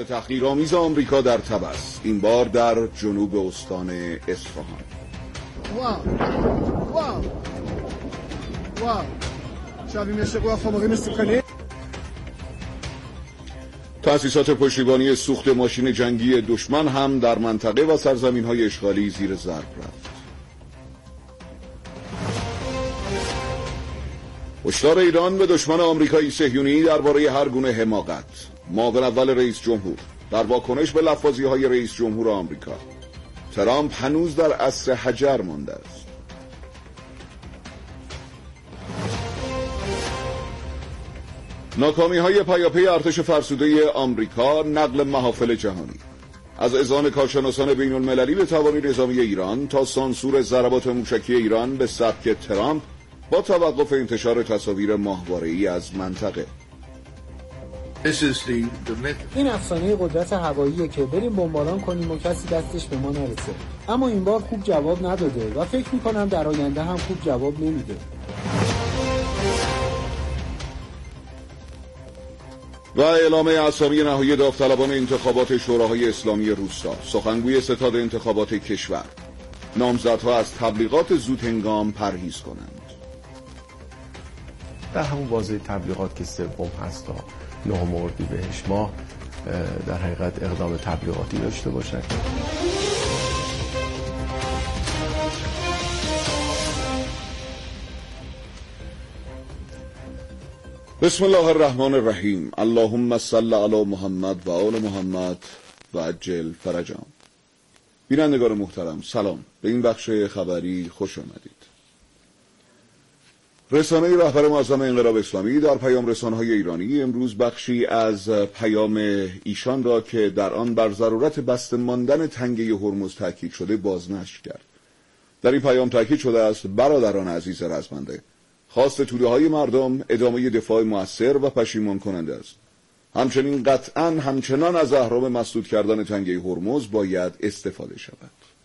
حملات تحقیرآمیز آمریکا در طبس، این بار در جنوب استان اصفهان. تأسیسات پشتیبانی سوخت ماشین جنگی دشمن هم در منطقه و سرزمین‌های اشغالی زیر ضرب رفت. هشدار ایران به دشمن آمریکایی صهیونی درباره هر گونه حماقت. معاون اول رئیس جمهور در واکنش به لفاظی‌های رئیس جمهور آمریکا: ترامپ هنوز در عصر حجر مانده است. ناکامی‌های پیاپی ارتش فرسوده آمریکا، نقل محافل جهانی، از اذعان کارشناسان بین‌المللی به توانایی نظامی ایران تا سانسور ضربات موشکی ایران به سبک ترامپ با توقف انتشار تصاویر ماهواره‌ای از منطقه. این افسانه قدرت هواییه که بریم بمباران کنیم و کسی دستش به ما نرسه. اما این بار خوب جواب نداده و فکر میکنم در آینده هم خوب جواب نمیده. و اعلام اسامی نهایی داوطلبان انتخابات شوراهای اسلامی روستا. سخنگوی ستاد انتخابات کشور: نامزدها از تبلیغات زودهنگام پرهیز کنند. در همون بازه تبلیغات که سوم هست تا 9 اردیبهشت ماه در حقیقت اقدام تبلیغاتی داشته باشند. بسم الله الرحمن الرحیم. اللهم صل علی محمد و آل محمد و عجل فرجهم. بینندگان محترم، سلام. به این بخش خبری خوش آمدید. رسانه رهبر معظم انقلاب اسلامی در پیام رسانه‌های ایرانی امروز بخشی از پیام ایشان را که در آن بر ضرورت بسته ماندن تنگه هرمز تاکید شده بازنشر کرد. در این پیام تاکید شده است: برادران عزیز رزمنده، خواست توده‌های مردم ادامه دفاع مؤثر و پشیمان کننده است. همچنین قطعاً همچنان از اهرام مسدود کردن تنگه هرمز باید استفاده شود.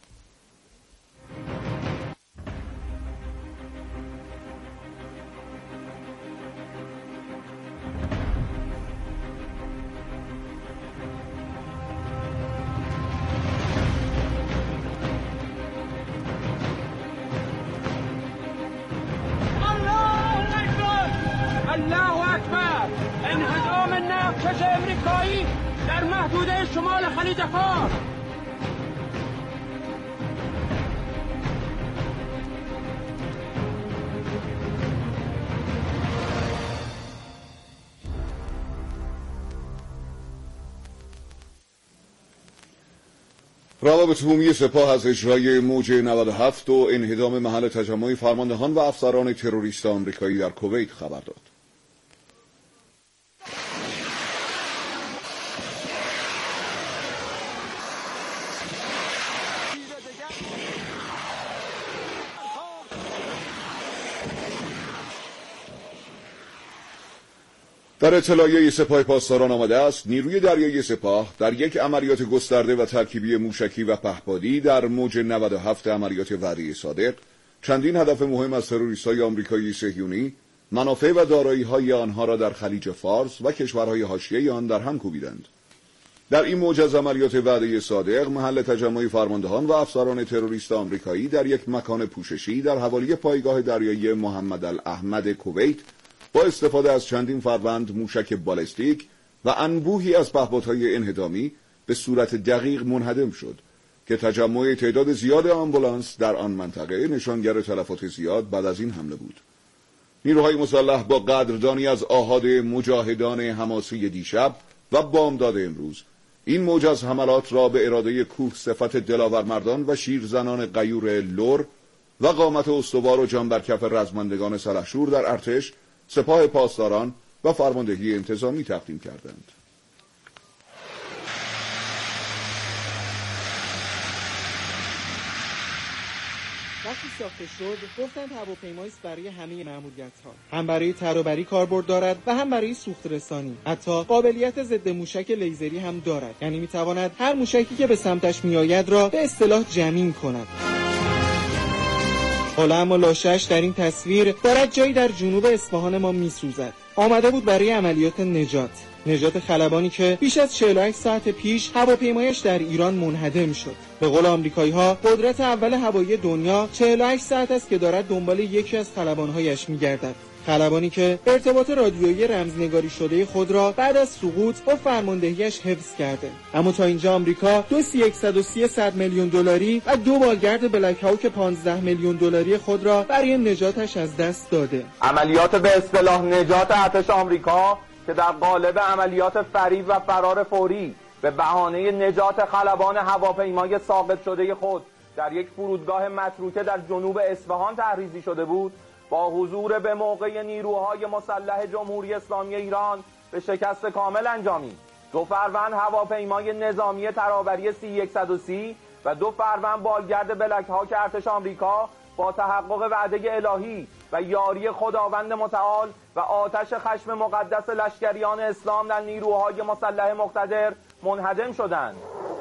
الله اکبر. انهدام نفتکش امریکایی در محدوده شمال خلیج فارس. روابط عمومی سپاه از اجرای موج 97 و انهدام محل تجمع فرماندهان و افسران تروریست آمریکایی در کویت خبر داد. در اطلاعیه سپاه پاسداران آمده است نیروی دریایی سپاه در یک عملیات گسترده و ترکیبی موشکی و پهپادی در موج 97 عملیات وعده صادق چندین هدف مهم از تروریست‌های آمریکایی صهیونی، منافع و دارایی‌های آنها را در خلیج فارس و کشورهای حاشیه آن در هم کوبیدند. در این موج از عملیات وعده صادق محل تجمع فرماندهان و افسران تروریست آمریکایی در یک مکان پوششی در حوالی پایگاه دریایی محمد الاحمد کویت با استفاده از چندین فروند موشک بالستیک و انبوهی از پهپادهای انهدامی به صورت دقیق منهدم شد که تجمع تعداد زیاد آمبولانس در آن منطقه نشانگر تلفات زیاد بعد از این حمله بود. نیروهای مسلح با قدردانی از آحاد مجاهدان حماسی دیشب و بامداد امروز این موج از حملات را به اراده کوه صفت دلاور مردان و شیرزنان غیور لور و قامت استوار و جان بر کف رزمندگان سلحشور در ارتش، سپاه پاسداران و فرماندهی انتظامی تقدیم کردند. وقتی ساخته شد گفتند هواپیمایی است برای همه مأموریت‌ها، هم برای ترابری کاربرد دارد و هم برای سوخت رسانی. حتی قابلیت ضد موشک لیزری هم دارد، یعنی می‌تواند هر موشکی که به سمتش میآید را به اصطلاح جمین کند. حالا اما لاشه‌اش در این تصویر دارد جایی در جنوب اصفهان ما میسوزد. آمده بود برای عملیات نجات. نجات خلبانی که بیش از 48 ساعت پیش هواپیمایش در ایران منهدم شد. به قول آمریکایی‌ها قدرت اول هوایی دنیا 48 ساعت است که دارد دنبال یکی از خلبان‌هایش می‌گردد. خلبانی که ارتباط رادیویی رمزنگاری شده خود را بعد از سقوط با فرماندهیش حفظ کرده. اما تا اینجا آمریکا 130 میلیون دلاری و 2 بالگرد بلک هاوک 15 میلیون دلاری خود را برای نجاتش از دست داده. عملیات به اصطلاح نجات ارتش آمریکا که در قالب عملیات فریب و فرار فوری به بهانه نجات خلبان هواپیمای ساقط شده خود در یک فرودگاه متروکه در جنوب اصفهان تحریزی شده بود، با حضور به موقع نیروهای مسلح جمهوری اسلامی ایران به شکست کامل انجامید. 2 فروند هواپیمای نظامی ترابری C-130 و 2 فروند بالگرد بلک هاوک ارتش آمریکا با تحقق وعده الهی و یاری خداوند متعال و آتش خشم مقدس لشکریان اسلام در نیروهای مسلح مقتدر منهدم شدند.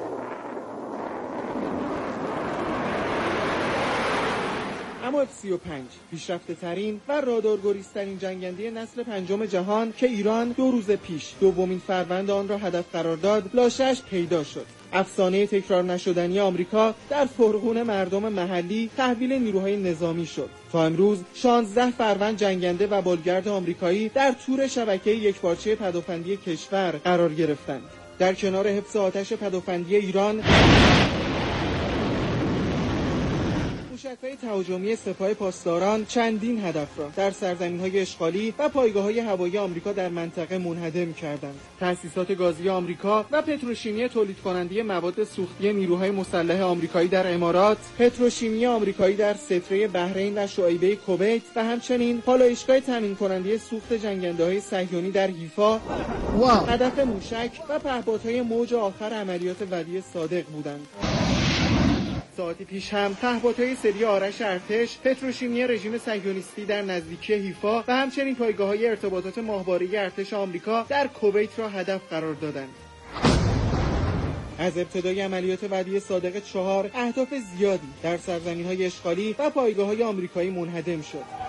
اما F-35 پیشرفته ترین و رادارگریزترین جنگنده نسل 5 جهان که ایران 2 روز پیش دومین فروند آن را هدف قرار داد، لاشه‌اش پیدا شد. افسانه تکرار نشدنی آمریکا در فرغون مردم محلی تحویل نیروهای نظامی شد. تا امروز 16 فروند جنگنده و بالگرد آمریکایی در تور شبکه یکپارچه پدافندی کشور قرار گرفتند. در کنار حفظ آتش پدافندی ایران، موشک‌های تهاجمی سپاه پاسداران چندین هدف را در سرزمین‌های اشغالی و پایگاه‌های هوایی آمریکا در منطقه منهدم کردند. تأسیسات گازی آمریکا و پتروشیمی تولید کننده مواد سوختی نیروهای مسلح آمریکایی در امارات، پتروشیمی آمریکایی در ستره بحرین و شعیبه کویت و همچنین پالایشگاه تامین کننده سوخت جنگنده‌های صهیونی در حیفا هدف موشک و پهپادهای موج آخر عملیات ولی صادق بودند. ساعتی پیش هم پهپادهای سری آرش ارتش، پتروشیمی رژیم صهیونیستی در نزدیکی حیفا و همچنین پایگاه‌های ارتباطات ماهواره‌ای ارتش آمریکا در کویت را هدف قرار دادند. از ابتدای عملیات وعده صادق 4 اهداف زیادی در سرزمین‌های اشغالی و پایگاه‌های آمریکایی منهدم شد.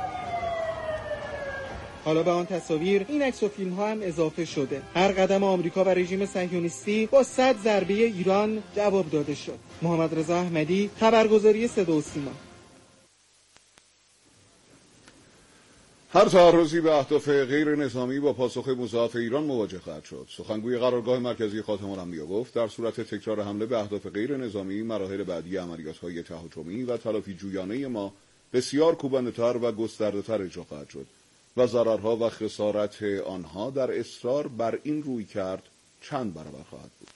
حالا به آن تصاویر این عکس و فیلم ها هم اضافه شده. هر قدم آمریکا و رژیم صهیونیستی با 100 ضربه ایران جواب داده شد. محمد رضا احمدی، خبرگزاری صدا و سیما. هر تعرضی به اهداف غیر نظامی با پاسخ مضاعف ایران مواجه خواهد شد. سخنگوی قرارگاه مرکزی خاتم الانبیا گفت در صورت تکرار حمله به اهداف غیر نظامی، مراحل بعدی عملیات‌های تهاجمی و تلافی جویانه ما بسیار کوبنده‌تر و گسترده‌تر اجرا خواهد شد و ضررها و خسارت آنها در اصرار بر این روی کرد چند برابر خواهد بود.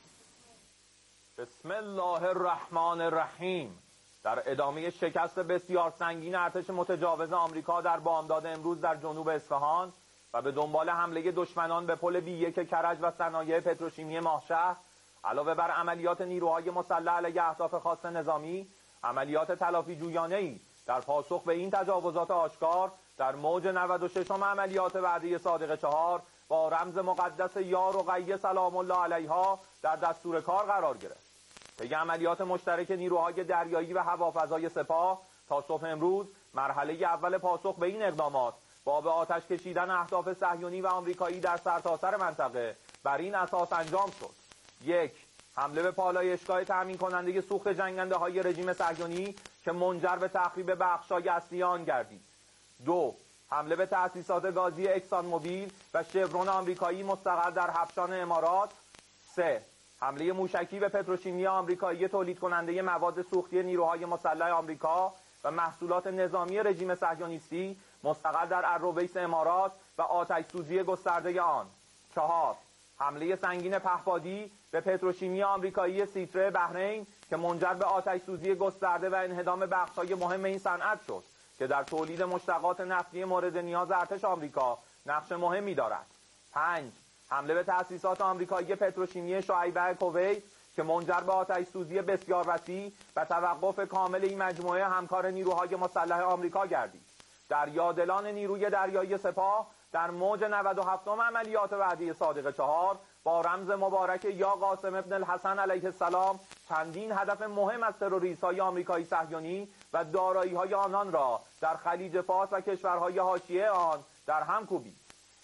بسم الله الرحمن الرحیم. در ادامه شکست بسیار سنگین ارتش متجاوز آمریکا در بامداد امروز در جنوب اصفهان و به دنبال حمله دشمنان به پل B1 کرج و صنایع پتروشیمی ماهشهر، علاوه بر عملیات نیروهای مسلح علیه اهداف خاص نظامی، عملیات تلافی جویانه‌ای در پاسخ به این تجاوزات آشکار در موج 96 عملیات وعده صادق 4 با رمز مقدس یا رقیه سلام الله علیها در دستور کار قرار گرفت. طی عملیات مشترک نیروهای دریایی و هوافضای سپاه تا صبح امروز، مرحله اول پاسخ به این اقدامات با به آتش کشیدن اهداف صهیونی و آمریکایی در سرتاسر منطقه بر این اساس انجام شد: 1. حمله به پالایشگاه تامین کننده سوخت جنگنده های رژیم صهیونی که منجر به تخریب بخش‌های اصلی آن گردید. 2. حمله به تأسیسات گازی اکسان موبیل و شورون آمریکایی مستقر در هفشان امارات. 3. حمله موشکی به پتروشیمی آمریکایی تولید کننده مواد سوختی نیروهای مسلح آمریکا و محصولات نظامی رژیم صهیونیستی مستقر در ارویس امارات و آتش سوزی گسترده آن. 4. حمله سنگین پهپادی به پتروشیمی آمریکایی ستره بحرین که منجر به آتش سوزی گسترده و انهدام بخش‌های مهم این صنعت شد که در تولید مشتقات نفتی مورد نیاز ارتش آمریکا نقش مهمی دارد. 5. حمله به تأسیسات آمریکایی پتروشیمی شعیبه کویت که منجر به آتش سوزی بسیار وسیع و توقف کامل این مجموعه همکار نیروهای مسلح آمریکا گردید. دریادلان نیروی دریایی سپاه در موج 97 عملیات وعده صادق 4 با رمز مبارک یا قاسم ابن الحسن علیه السلام چندین هدف مهم از تروریست‌های آمریکایی صهیونی و دارایی‌های آنان را در خلیج فارس و کشورهای حاشیه آن در هم کوبید.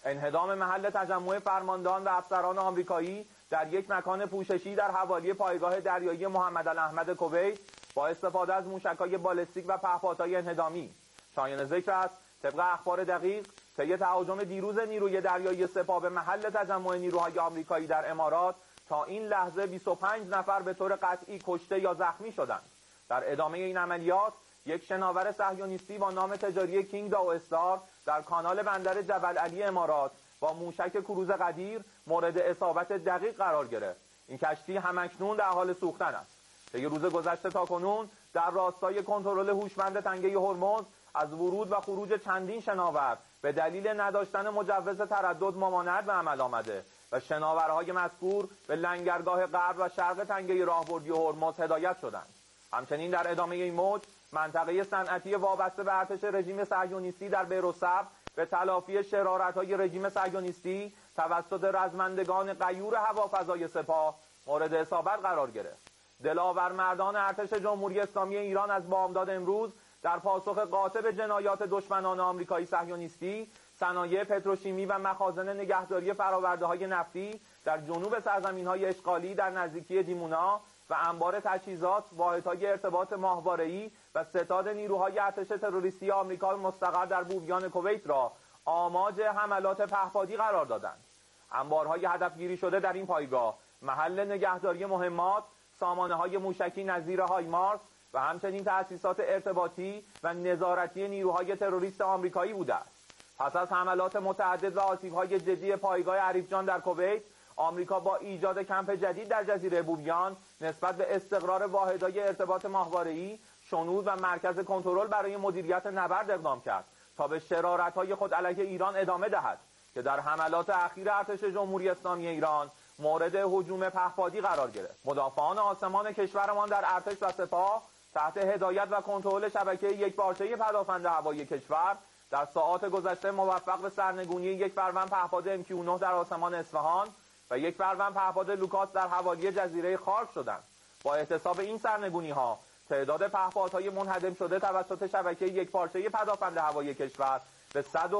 انهدام محل تجمع فرماندهان و افسران آمریکایی در یک مکان پوششی در حوالی پایگاه دریایی محمد الاحمد کویت با استفاده از موشک‌های بالستیک و پهپادهای انهدامی. شایان ذکر است طبق اخبار دقیق طی تهاجم دیروز نیروی دریایی سپاه به محل تجمع نیروهای آمریکایی در امارات تا این لحظه 25 نفر به طور قطعی کشته یا زخمی شدند. در ادامه این عملیات یک شناور صهیونیستی با نام تجاری کینگ داو استار در کانال بندر جبل علی امارات با موشک کروز قدیر مورد اصابت دقیق قرار گرفت. این کشتی همکنون در حال سوختن است. طی روز گذشته تاکنون در راستای کنترل هوشمند تنگه هرمز از ورود و خروج چندین شناور به دلیل نداشتن مجوز تردد ممانعت به عمل آمده و شناورهای مذکور به لنگرگاه غرب و شرق تنگه راهبردی هرمز هدایت شدند. همچنین در ادامه این موج منطقه صنعتی وابسته به ارتش رژیم صهیونیستی در بیروسب به تلافی شرارت‌های رژیم صهیونیستی توسط رزمندگان غیور هوافضای سپاه مورد اصابت قرار گرفت. دلاور مردان ارتش جمهوری اسلامی ایران از بامداد امروز در پاسخ قاطع به جنایات دشمنان آمریکایی صهیونیستی صنایع پتروشیمی و مخازن نگهداری فرآورده‌های نفتی در جنوب سرزمین‌های اشغالی در نزدیکی دیمونا و انبار تجهیزات، واحدهای ارتباط ماهواره‌ای و ستاد نیروهای ارتش تروریستی آمریکا مستقر در بوبیان کویت را آماج حملات پهپادی قرار دادند. انبارهای هدفگیری شده در این پایگاه محل نگهداری مهمات، سامانه‌های موشکی نظیر هایمارس و همچنین تأسیسات ارتباطی و نظارتی نیروهای تروریست آمریکایی بوده است. پس از حملات متعدد و آسیب‌های جدی پایگاه عریف جان در کویت، آمریکا با ایجاد کمپ جدید در جزیره بوبیان نسبت به استقرار واحدهای ارتباط ماهواره‌ای، شنود و مرکز کنترل برای مدیریت نبرد اقدام کرد تا به شرارت‌های خود علیه ایران ادامه دهد که در حملات اخیر ارتش جمهوری اسلامی ایران مورد هجوم پهپادی قرار گرفت. مدافعان آسمان کشورمان در ارتش و سپاه تحت هدایت و کنترل شبکه یکپارچه پدافند هوایی کشور در ساعات گذشته موفق به سرنگونی یک فروند پهپاد MQ-9 در آسمان اصفهان و یک فروند پهپاد لوکاس در حوالی جزیره خارک شدند. با احتساب این سرنگونی‌ها تعداد پهپادهای منهدم شده توسط شبکه یکپارچه پدافند هوایی کشور به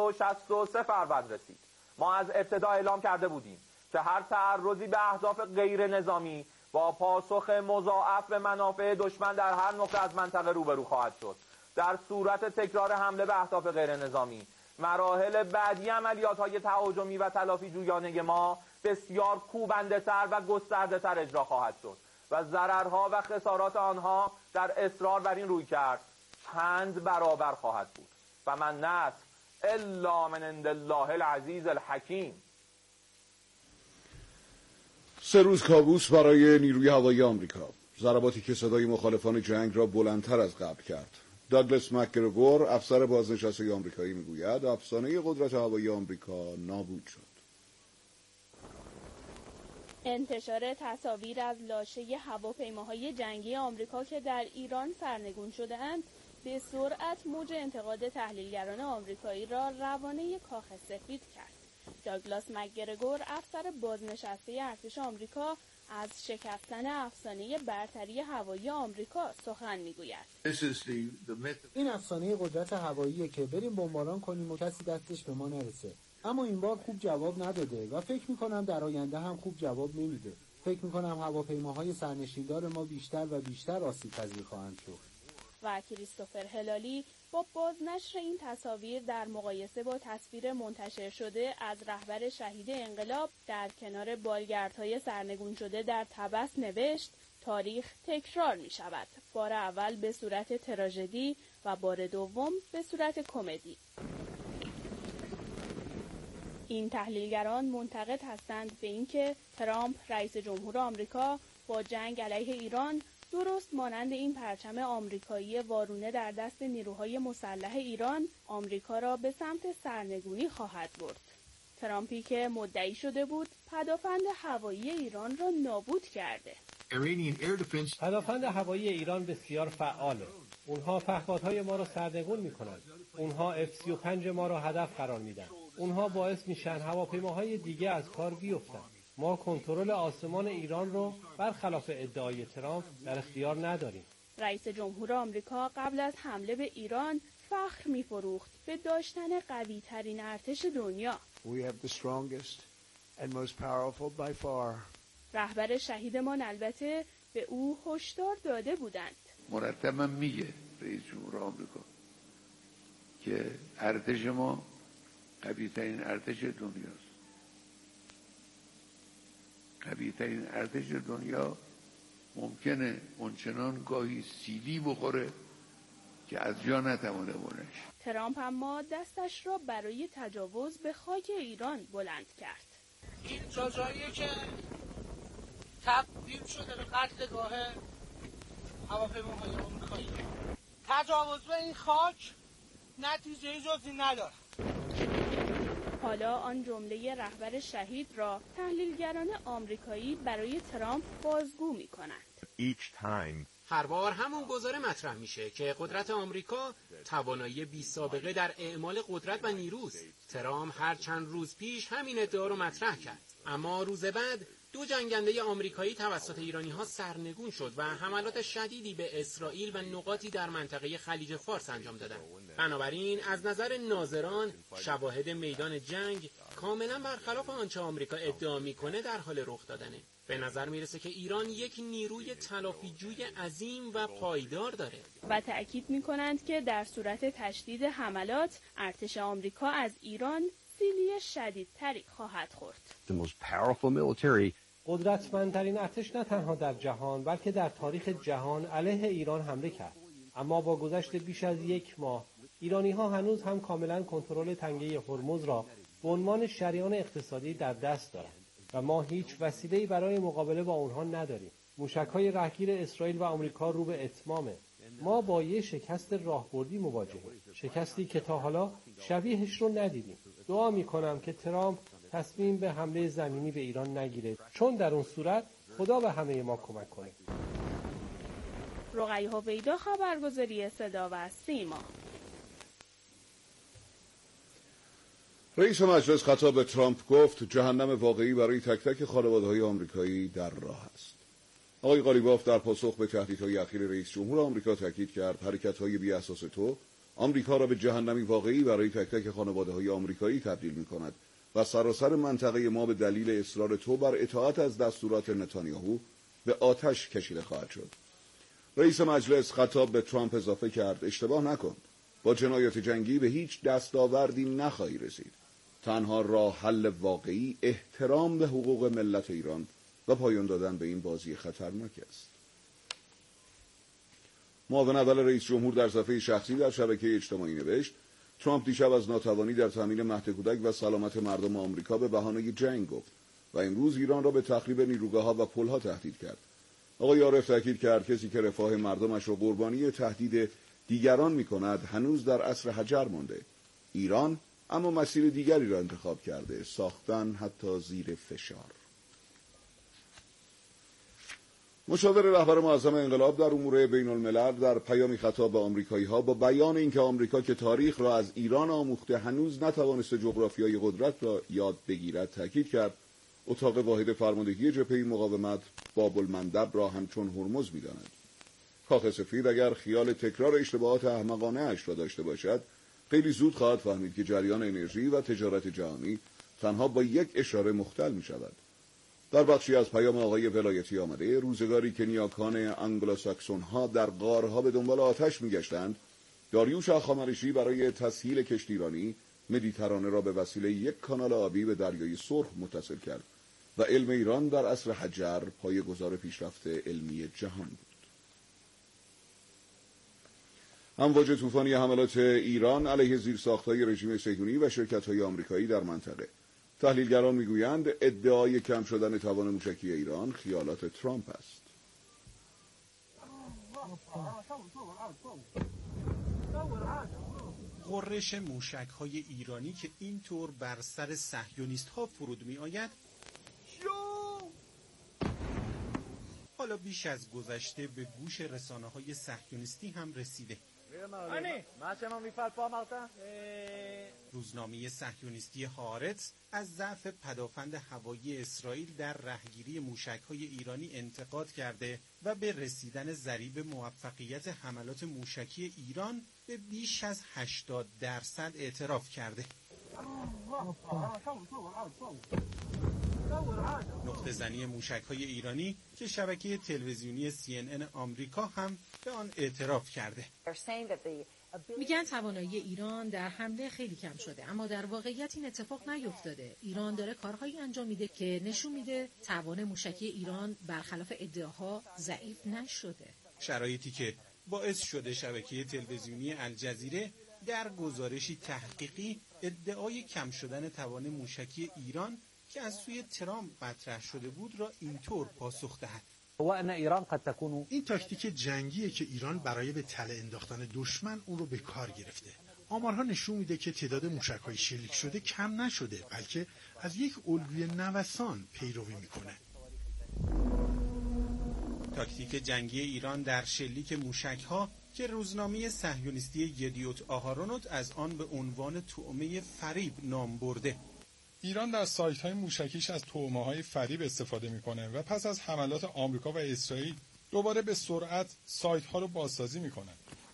163 فروند رسید. ما از ابتدا اعلام کرده بودیم که هر تعرضی به اهداف غیر نظامی با پاسخ مضاعف به منافع دشمن در هر نقطه از منطقه روبرو خواهد شد. در صورت تکرار حمله به اهداف غیر نظامی، مراحل بعدی عملیات‌های تهاجمی و تلافی جویانه ما بسیار کوبنده‌تر و گسترده‌تر اجرا خواهد شد و ضررها و خسارات آنها در اصرار بر این رویکرد چند برابر خواهد بود. و من نصر الا من عند الله العزیز الحکیم. 3 روز کابوس برای نیروی هوایی آمریکا. ضرباتی که صدای مخالفان جنگ را بلندتر از قبل کرد. داگلاس مکگرگور، افسر بازنشسته آمریکایی، میگوید افسانه قدرت هوایی آمریکا نابود شد. انتشار تصاویر از لاشه هواپیماهای جنگی آمریکا که در ایران سرنگون شده‌اند به سرعت موج انتقاد تحلیلگران آمریکایی را روانه کاخ سفید کرد. داگلاس مکگرگور، افسر بازنشسته ارتش آمریکا، از شکستن افسانه برتری هوایی آمریکا سخن میگوید. این افسانه قدرت هواییه که بریم بمباران کنیم و کسی دستش به ما نرسه. اما این بار خوب جواب نداده و فکر میکنم در آینده هم خوب جواب نمیده. فکر میکنم هواپیماهای سرنشیندار ما بیشتر و بیشتر آسیب پذیر خواهند شد. و کریستوفر هلالی با بازنشر این تصاویر در مقایسه با تصویر منتشر شده از رهبر شهید انقلاب در کنار بالگردهای سرنگون شده در طبس نوشت: تاریخ تکرار می شود. بار اول به صورت تراژدی و بار دوم به صورت کمدی. این تحلیلگران منتقد هستند به اینکه ترامپ رئیس جمهور آمریکا با جنگ علیه ایران درست مانند این پرچم آمریکایی وارونه در دست نیروهای مسلح ایران آمریکا را به سمت سرنگونی خواهد برد. ترامپی که مدعی شده بود پدافند هوایی ایران را نابود کرده. پدافند هوایی ایران بسیار فعاله. اونها پهپادهای ما را سرنگون میکنند. اونها F-35 ما را هدف قرار میدن. اونها باعث میشن هواپیماهای دیگه از کار بیفتن. ما کنترل آسمان ایران رو برخلاف ادعای ترامپ در اختیار نداریم. رئیس جمهور آمریکا قبل از حمله به ایران فخر می‌فروخت به داشتن قوی‌ترین ارتش دنیا. We have the strongest and most powerful by far. رهبر شهیدمان البته به او هشدار داده بودند. مرتبا میگه رئیس جمهور آمریکا که ارتش ما قوی‌ترین ارتش دنیاست. قوی‌ترین ارتش دنیا ممکنه اونچنان گاهی سیلی بخوره که از جا نتوانه بلند شه. ترامپ اما دستش را برای تجاوز به خاک ایران بلند کرد. این جاییه که تبدیل شده به قتلگاه هواپیماهای آمریکایی. تجاوز به این خاک نتیجه جزی نداره. حالا آن جمله رهبر شهید را تحلیلگران آمریکایی برای ترامپ بازگو می‌کنند. هر بار همون گزاره مطرح میشه که قدرت آمریکا توانایی بی سابقه در اعمال قدرت و نیروست. ترامپ هر چند روز پیش همین ادعا رو مطرح کرد، اما روز بعد 2 جنگنده آمریکایی توسط ایرانی‌ها سرنگون شد و حملات شدیدی به اسرائیل و نقاطی در منطقه خلیج فارس انجام دادند. بنابراین از نظر ناظران شواهد میدان جنگ کاملا برخلاف آنچه آمریکا ادعا میکنه در حال رخ دادنه. به نظر میرسه که ایران یک نیروی تلافیجوی عظیم و پایدار داره و تأکید میکنند که در صورت تشدید حملات ارتش آمریکا از ایران سیلی شدیدتری خواهد خورد. قدرتمندترین ارتش نه تنها در جهان بلکه در تاریخ جهان علیه ایران حمله کرد. اما با گذشت بیش از 1 ماه ایرانی‌ها هنوز هم کاملا کنترل تنگه هرمز را به عنوان شریان اقتصادی در دست دارند و ما هیچ وسیله‌ای برای مقابله با آنها نداریم. موشک‌های رهگیر اسرائیل و آمریکا رو به اتمامه. ما با یک شکست راهبردی مواجهیم، شکستی که تا حالا شبیهش رو ندیدیم. دعا می‌کنم که ترامپ تصمیم به حمله زمینی به ایران نگیره، چون در اون صورت خدا به همه ما کمک کنه. رقیه هویدا، خبرگزاری صدا و سیما. رئیس مجلس خطاب به ترامپ گفت جهنم واقعی برای تک تک خانواده‌های آمریکایی در راه است. آقای قالیباف در پاسخ به تهدیدهای اخیر رئیس جمهور آمریکا تاکید کرد حرکت‌های بی اساس تو آمریکا را به جهنمی واقعی برای تک تک خانواده‌های آمریکایی تبدیل می‌کند و سراسر منطقه ما به دلیل اصرار تو بر اطاعت از دستورات نتانیاهو به آتش کشیده خواهد شد. رئیس مجلس خطاب به ترامپ اضافه کرد اشتباه نکن، با جنایات جنگی به هیچ دستاوردی نخواهی رسید. تنها راه حل واقعی احترام به حقوق ملت ایران و پایان دادن به این بازی خطرناک است. معاون اول رئیس جمهور در صفحه شخصی در شبکه اجتماعی نوشت ترامپ دیشب از ناتوانی در تامین مهد کودک و سلامت مردم آمریکا به بهانه جنگ گفت و امروز ایران را به تخریب نیروگاه‌ها و پل‌ها تهدید کرد. آقای عارف تاکید کرد کسی که رفاه مردمش را قربانی تهدید دیگران می‌کند هنوز در عصر حجر مانده. ایران اما مسیر دیگری را انتخاب کرده، ساختن حتی زیر فشار. مشاور رهبر معظم انقلاب در امور بین الملل در پیامی خطاب به آمریکایی‌ها با بیان اینکه آمریکا که تاریخ را از ایران آموخته هنوز نتوانسته جغرافیای قدرت را یاد بگیرد تاکید کرد اتاق واحد فرماندهی جبهه مقاومت باب المندب را همچون هرمز می‌داند. کاخ سفید اگر خیال تکرار اشتباهات احمقانه اش را داشته باشد خیلی زود خواهد فهمید که جریان انرژی و تجارت جهانی تنها با یک اشاره مختل می‌شود. در بخشی از پیام آقای ولایتی آمده روزگاری که نیاکان انگلوساکسون‌ها در غارها به دنبال آتش می‌گشتند، داریوش هخامنشی برای تسهیل کشتیرانی مدیترانه را به وسیله یک کانال آبی به دریای سرخ متصل کرد و علم ایران در عصر حجر پایه‌گذار پیشرفت علمی جهان بود. امواج طوفانی حملات ایران علیه زیرساخت‌های رژیم صهیونی و شرکت‌های آمریکایی در منطقه. تحلیلگران میگویند ادعای کم شدن توان موشکی ایران خیالات ترامپ است. غرش موشک‌های ایرانی که اینطور بر سر صهیونیست‌ها فرود می‌آید حالا بیش از گذشته به گوش رسانه‌های صهیونیستی هم رسیده. روزنامه صهیونیستی هارتز از ضعف پدافند هوایی اسرائیل در رهگیری موشک‌های ایرانی انتقاد کرده و به رسیدن ضریب موفقیت حملات موشکی ایران به بیش از 80% اعتراف کرده. نقطه زنی موشک‌های ایرانی که شبکه تلویزیونی CNN آمریکا هم به آن اعتراف کرده. میگن توانایی ایران در حمله خیلی کم شده، اما در واقعیت این اتفاق نیفتاده. ایران داره کارهایی انجام میده که نشون میده توان موشکی ایران برخلاف ادعاها ضعیف نشده. شرایطی که باعث شده شبکه تلویزیونی الجزیره در گزارشی تحقیقی ادعای کم شدن توان موشکی ایران که از سوی ترامپ مطرح شده بود را اینطور پاسخ دهد: این تاکتیک جنگیه که ایران برای به تله انداختن دشمن اون رو به کار گرفته. آمارها نشون میده که تعداد موشک‌های شلیک شده کم نشده، بلکه از یک الگوی نوسان پیروی میکنه. تاکتیک جنگی ایران در شلیک موشک‌ها که روزنامه صهیونیستی یدیوت آهارونوت از آن به عنوان طعمه فریب نام برده. ایران در سایت‌های موشکیش از طعمه‌های فریب استفاده می‌کنه و پس از حملات آمریکا و اسرائیل دوباره به سرعت سایت‌ها رو بازسازی می‌کنه.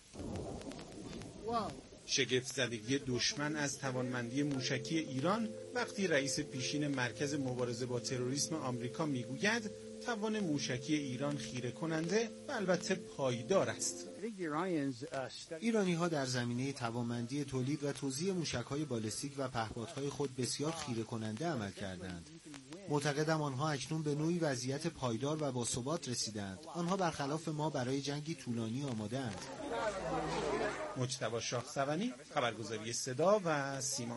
شگفت زدگی دشمن از توانمندی موشکی ایران وقتی رئیس پیشین مرکز مبارزه با تروریسم آمریکا میگوید توان موشکی ایران خیره کننده و البته پایدار است. ایرانی‌ها در زمینه توانمندی تولید و توزیع موشک‌های بالستیک و پهپادهای خود بسیار خیره کننده عمل کردند. معتقدم آنها اکنون به نوعی وضعیت پایدار و باثبات رسیدند. آنها برخلاف ما برای جنگی طولانی آماده‌اند. مجتبی شاهسوانی، خبرگزاری صدا و سیما.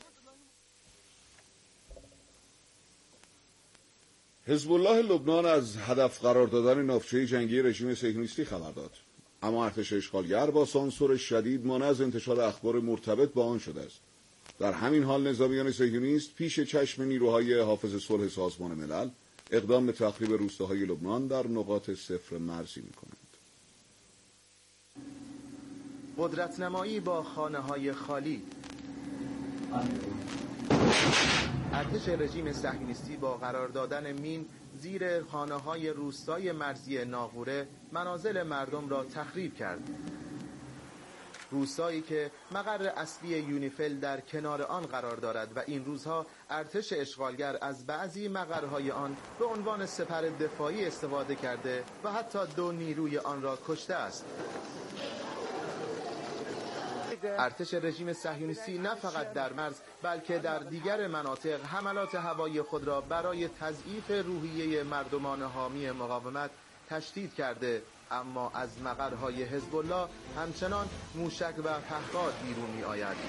حزب الله لبنان از هدف قرار دادن ناوچه جنگی رژیم صهیونیستی خبر داد، اما ارتش اشغالگر با سانسور شدید مانع از انتشار اخبار مرتبط با آن شده است. در همین حال نظامیان صهیونیست پیش چشم نیروهای حافظ صلح سازمان ملل اقدام به تخریب روستاهای لبنان در نقاط صفر مرزی می‌کنند. قدرت‌نمایی با خانه‌های خالی. ارتش رژیم صهیونیستی با قرار دادن مین زیر خانه‌های روستای مرزی ناقوره منازل مردم را تخریب کرد. روستایی که مقر اصلی یونیفیل در کنار آن قرار دارد و این روزها ارتش اشغالگر از بعضی مقرهای آن به عنوان سپر دفاعی استفاده کرده و حتی 2 نیروی آن را کشته است. ارتش رژیم صهیونیستی نه فقط در مرز بلکه در دیگر مناطق حملات هوایی خود را برای تضعیف روحیه مردمان حامی مقاومت تشدید کرده، اما از مقرهای حزب الله همچنان موشک و پهپاد بیرون می آید.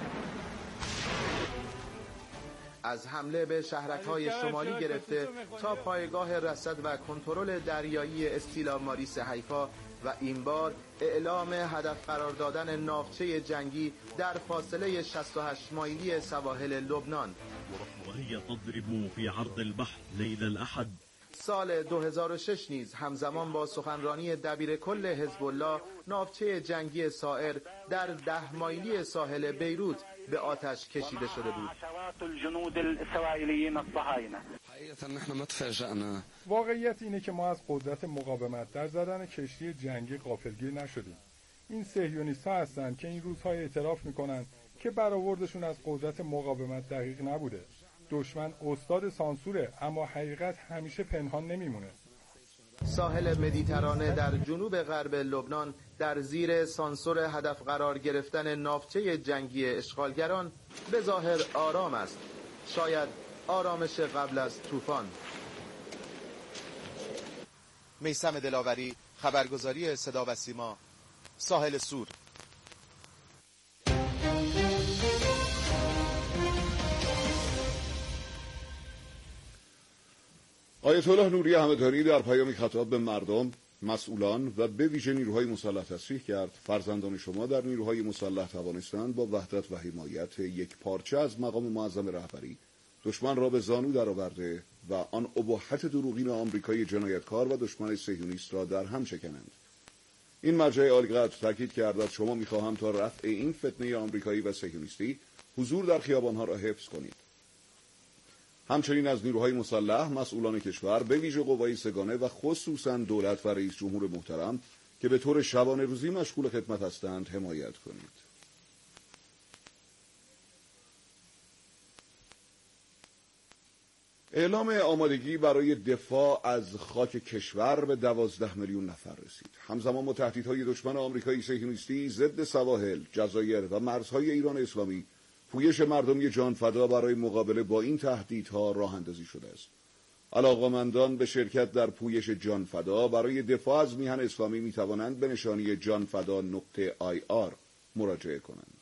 از حمله به شهرک‌های شمالی گرفته تا پایگاه رصد و کنترل دریایی استیلا ماریس حیفا و این بار اعلام هدف قرار دادن ناوچه جنگی در فاصله 68 مایلی سواحل لبنان. وهي تضرب في عرض البحر ليل الأحد. سال 2006 نیز همزمان با سخنرانی دبیر کل حزب الله ناوچه جنگی سائر در 10 مایلی ساحل بیروت به آتش کشیده شده بود. واقعیت اینه که ما از قدرت مقاومت در زدن کشتی جنگی غافلگیر نشدیم. این صهیونیست‌ها هستند که این روزها اعتراف می‌کنند که برآوردشون از قدرت مقاومت دقیق نبوده. دشمن استاد سانسوره، اما حقیقت همیشه پنهان نمیمونه. ساحل مدیترانه در جنوب غرب لبنان در زیر سانسور هدف قرار گرفتن ناوچه جنگی اشغالگران به ظاهر آرام است، شاید آرامش قبل از طوفان. میثم دلاوری، خبرگزاری صدا و سیما، ساحل سور. آیت الله نوری همدانی در پیامی خطاب به مردم، مسئولان و به ویژه نیروهای مسلح تصریح کرد فرزندان شما در نیروهای مسلح توانستند با وحدت و حمایت یک پارچه از مقام معظم رهبری دشمن را به زانو درآورده و آن اباحت دروغین آمریکایی جنایتکار و دشمن صهیونیست را در هم شکنند. این مرجع عالی‌قدر تاکید کرد شما می‌خواهم تا رفع این فتنه آمریکایی و صهیونیستی حضور در خیابان‌ها را حفظ کنید. همچنین از نیروهای مسلح، مسئولان کشور، به ویژه قوای سگانه و خصوصاً دولت و رئیس جمهور محترم که به طور شبانه روزی مشغول خدمت هستند حمایت کنید. اعلام آمادگی برای دفاع از خاک کشور به 12 میلیون نفر رسید. همزمان با تهدیدهای دشمن آمریکایی صهیونیستی ضد سواحل، جزایر و مرزهای ایران اسلامی، پویش مردمی جانفدا برای مقابله با این تهدیدها راه اندازی شده است. علاقه‌مندان به شرکت در پویش جانفدا برای دفاع از میهن اسلامی می توانند به نشانی janfada.ir مراجعه کنند.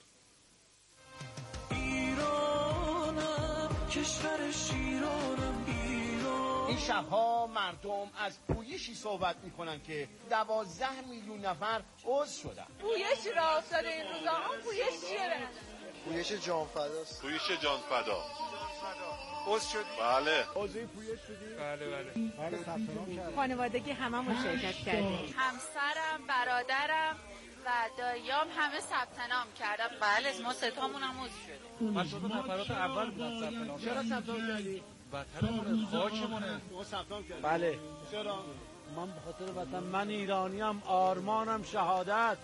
این شبها مردم از پویشی صحبت میکنن که 12 میلیون نفر عضو شدن. پویشی را افتاده این روزا. اون پویش چیه؟ پویش جانفداست. پویش جانفدا. عضو شدی؟ بله. عضوی پویش شدی؟ بله. ثبت نام کردیم. خانوادگی هممون شرکت کردیم. همسرم، برادرم و داییام همه ثبت نام کردن. بله، ما ستامون هم عضو شدیم. من جزو نفرات اول بودم ثبت نام. چرا ثبت نام کردی؟ وطنمونه، خاکمونه. ما ثبت نام کردیم. بله. چرا؟ من به خاطر وطن، من ایرانیم، آرمانم شهادت.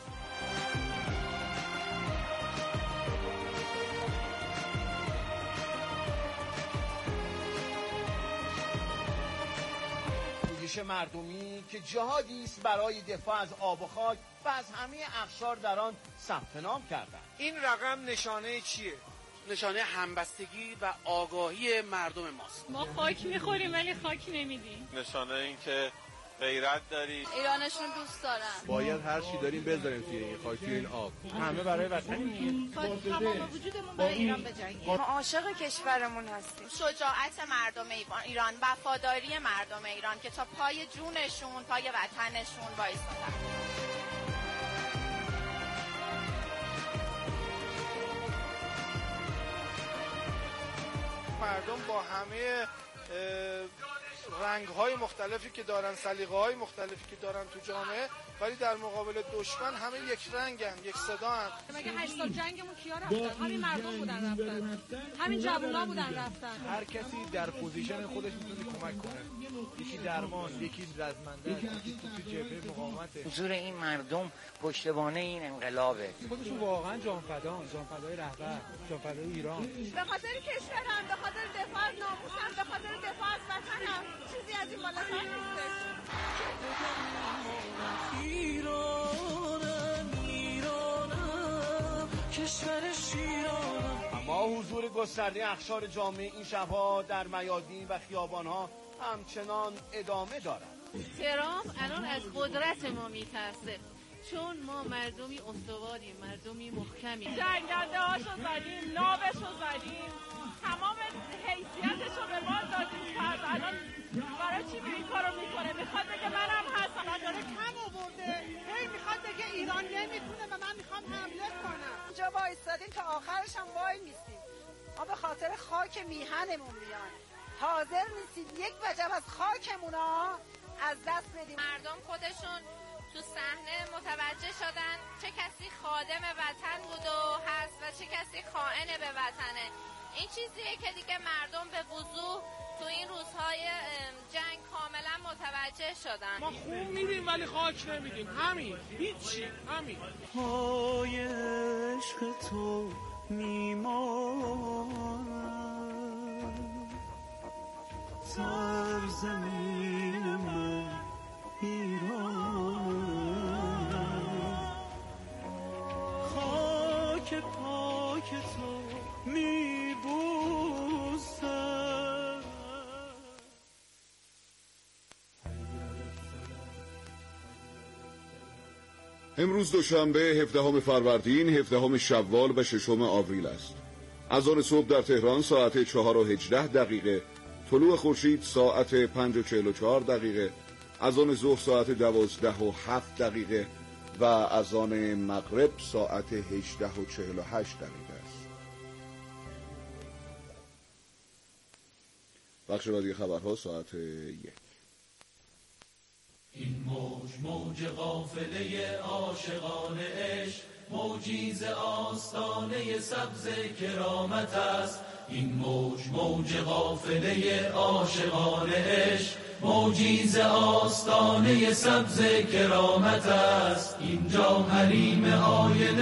پویش مردمی که جهادی است برای دفاع از آب و خاک و از همه اقشار در آن ثبت نام کردند. این رقم نشانه چیه؟ نشانه همبستگی و آگاهی مردم ماست. ما خاک میخوریم ولی خاک نمیدیم. نشانه این که غیرت داری. ایرانشون دوست دارن. باید هر چی داریم بذاریم توی این خاک، توی این آب. همه برای وطنیم. تمام وجودمون برای ایران بجنگیم. ما عاشق کشورمون هستیم. شجاعت مردم ایران، وفاداری مردم ایران که تا پای جونشون، پای وطنشون وایسادن. مردم با همه رنگ‌های مختلفی که دارن، سلیقه‌های مختلفی که دارن تو جامعه، ولی در مقابل دشمن همه یک رنگن، یک صداان. مگه 8 سال جنگمون کیا رفتن؟ همین مردم بودن رفتن. همین جوونا بودن رفتن. هر کسی در پوزیشن خودش میتونه کمک کنه. یکی درمان، یکی رزمنده، یکی تو جبهه مقاومته. حضور این مردم پشتوانه این انقلابه. خودشون واقعا جانفدان، جانفدای رهبر، جانفدای ایران. به خاطر کشورم، به خاطر دفاع از ناموسم، به خاطر دفاع از وطنم، چیزی از این بالاتر نیستش. ایرانم، کشور شیرانم. اما حضور گسترده اقشار جامعه این شبها در میادین و خیابانها همچنان ادامه دارد. ترامپ الان از قدرت ما میترسه، چون ما مردمی استواریم، مردمی محکمیم. جنگنده هاشو زدیم، ناوشو زدیم، تمام حیثیتشو به ما دادیم. الان برای چی به این کارو میکنه؟ میخواد بگه منم هستم. داره کم آورده، هی میخواد بگه ایران نمیتونه و من میخوام حمله کنم. اینجا وایستادیم تا آخرش هم وای میستیم. ما به خاطر خاک میهنمون میان، حاضر نیستید یک وجب از خاکمونا از دست بدیم. مردم خودشون تو صحنه متوجه شدن چه کسی خادم وطن بود و هست و چه کسی خائن به وطنه. این چیزیه که دیگه مردم به وضوح تو این روزهای جنگ کاملا متوجه شدن. ما خون میدیم ولی خاک نمیدیم. همین، هیچی، همین. پای عشق تو میمانم، سرزمین من ایرانم، خاک پاک تو میبوسم. امروز دوشنبه 17 فروردین، 17 شوال و 6 آوریل است. اذان صبح در تهران ساعت 4:18، طلوع خورشید ساعت 5:44، اذان ظهر ساعت 12:07 و اذان مغرب ساعت 18:48 است. بخش بعدی خبرها ساعت 1. این موج قافله عاشقان عشق، موجی ز آستانه سبز کرامت است. این موج قافله عاشقان عشق، موجی ز آستانه سبز کرامت است. اینجا حریم آینه